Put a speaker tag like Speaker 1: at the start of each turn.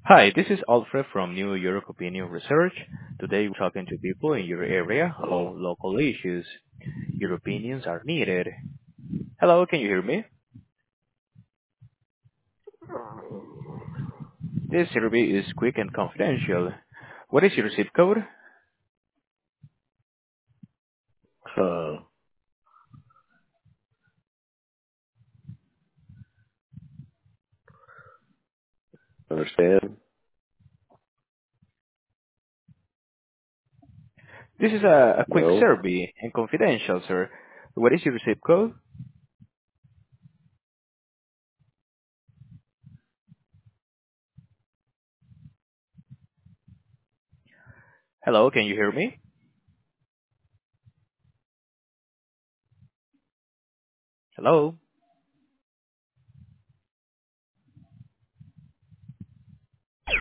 Speaker 1: Hi, this is Alfred from New York Opinion Research. Today we're talking to people in your area about local issues. Your opinions are needed. Hello, can you hear me? This survey is quick and confidential. What is your zip code?
Speaker 2: Uh, understand?
Speaker 1: This is a quick
Speaker 2: No?
Speaker 1: survey and confidential, sir. What is your zip code? Hello, can you hear me? Hello?